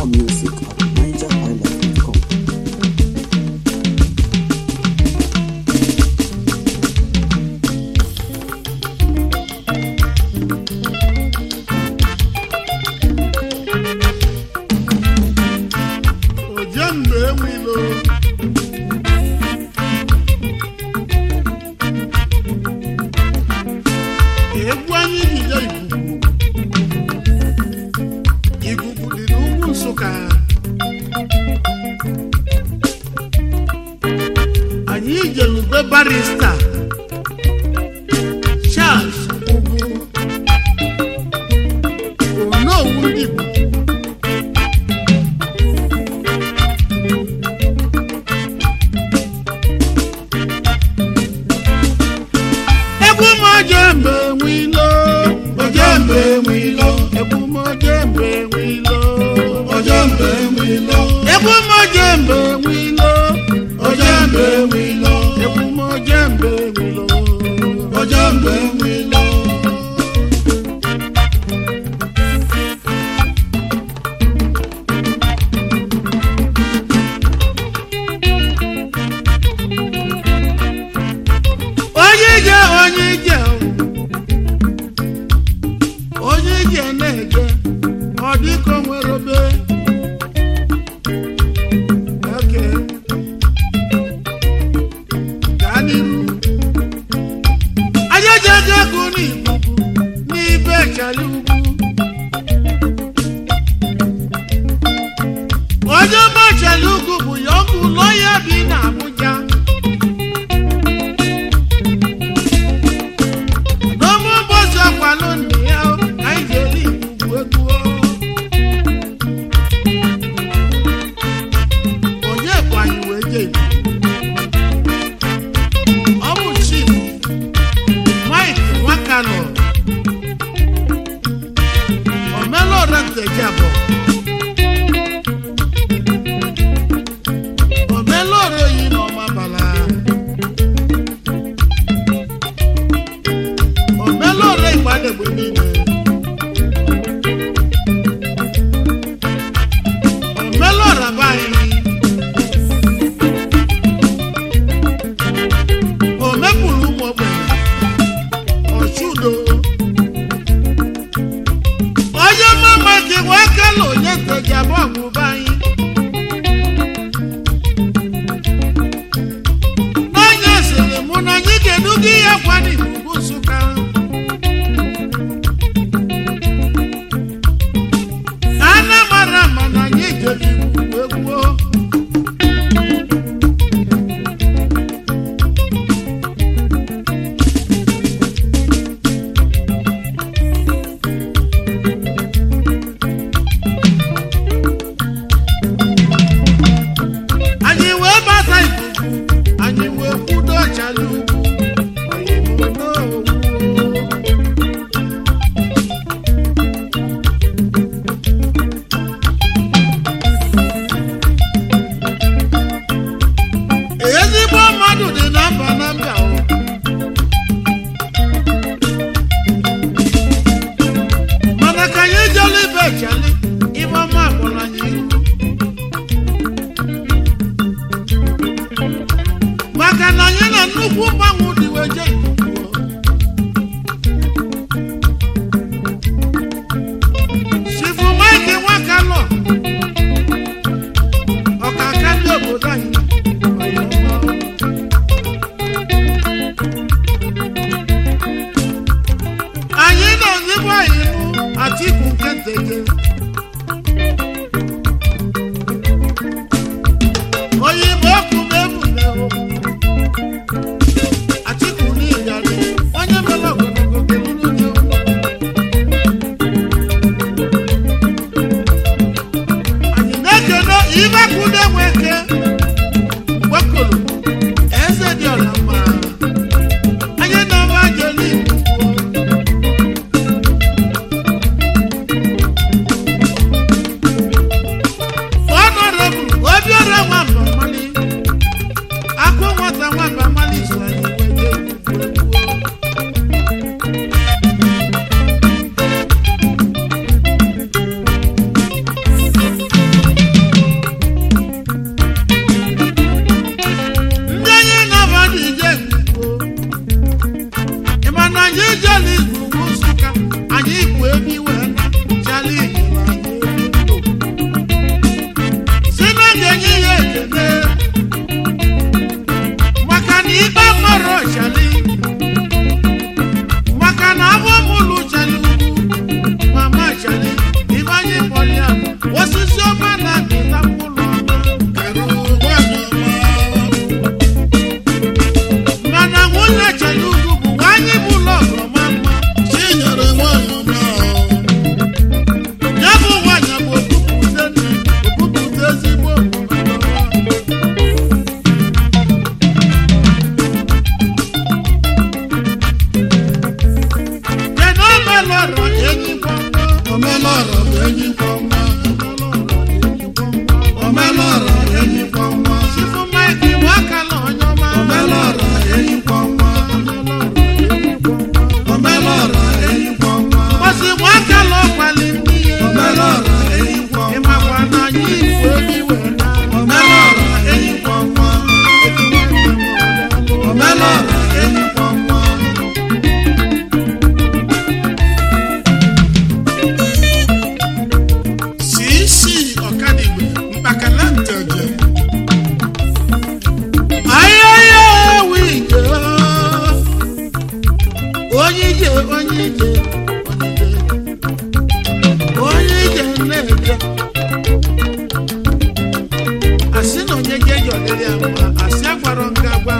More music at NigerIsland.com. Barrister Charles Ugwu Onowu Igbo egwu mojembe nwilo ojembe nwilo egwu mojembe nwilo ojembe nwilo egwu mojembe nwilo ojembe nwilo Ojembe wilo, ojembe wilo. Onyije na-eje, ọ dịka o nwere obe. Onye Machalugu bụ ya ọkụ lọya bi na Abuja n'ọmụ ụbọchị akwalụ nne ya anyị jeli igwu egwu onye kwanyị wee je ọ bụ Chief Mike Nwakanọ Omelora Ntejabọ anyị jeli ugwu Nsụka anyị ikwu ebi wee na chali si na ga-enye ya ekele maka na ibe mọrọ chali maka na abụ mụlụ chali mama chali ibe anyị kpọrọ ya osisi ọma na-adị na mkpụrụ mana nwunye chali ugwu bụ nwanyị bụ ụlọ ọgọma mma Chinyere nwanyị ọma ya bụ nwanyị bụ okpupụta ezigbo kedu omelọrọ enyi gbọngbọ omelọrọ bụ enyi kwọnwa omelọrọ enyi kwọnwa Chifu Mike Nwakala onye ọma omelọrọ enyi kwọnwa omelọrọ enyi kwọnwa Osi Nwakala ọkwali ndị ya omelọrọ enyi kwọnwa ịmakwa na anyị ikwu ebi wee na omelọrọ enyi kwọnwa omelọrọ enyi kwọnwa Sisi Ọkadigwe Mkpakala Nteje ayaya wije onye ije na-eje asị na onye jejọlere ya mma asị agwarọ nga gwa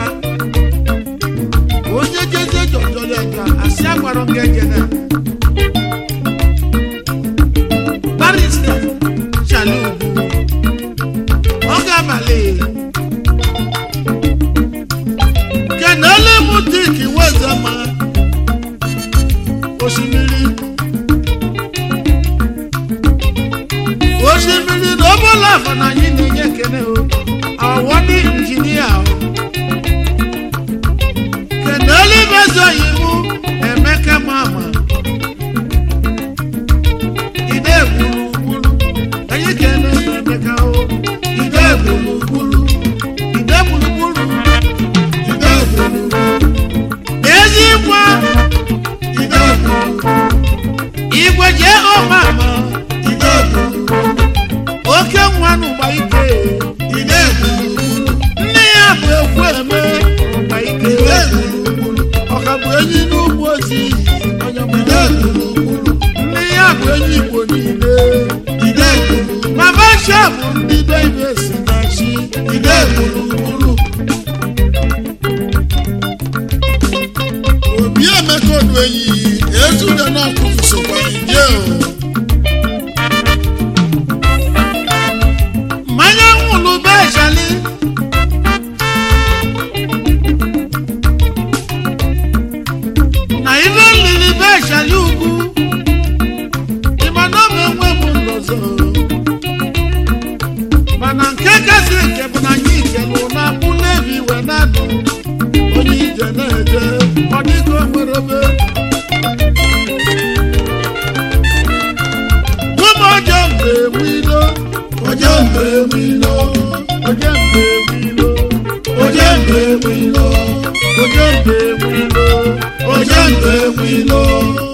onye jejọlere ya asị agwarọ nga ejena barista chali ugwu ọ ga-abalị kenele mutiki wezema osimiri na ọbụla afọ na anyị na-enye ekene awọ ndị injinia kenele mezoghị mụ Emeka mama ide gburugburu anyị kenele Emeka ide gburugburu ezigbo igwe jee ọmama oke nwanụ gba ike nne ya bụ ekwu eme gba ike ọka bụ enyi n'ugbo ozi nne ya bụ enyi Igbo niile ma basha bụ ndị bebe si na chi Obi Emeka Oduenyi ezude n'ọkụkụ sokwa ije mmanya nwụrụ be chali na ibe nlili be chali ugwu ịmana m enwe m nlọzọ mana nke kasị nke bụ na anyị ikelu na akpụla ebi iwe na-adụ onye ije na-eje ọ dịka o nwere obe ụmụ ọjọọ mgbe enwe ilo oje mgbe ewilo oje mgbe enwe ilo oje mgbe ewilo oje mgbe enwe ilo oje mgbe ewilo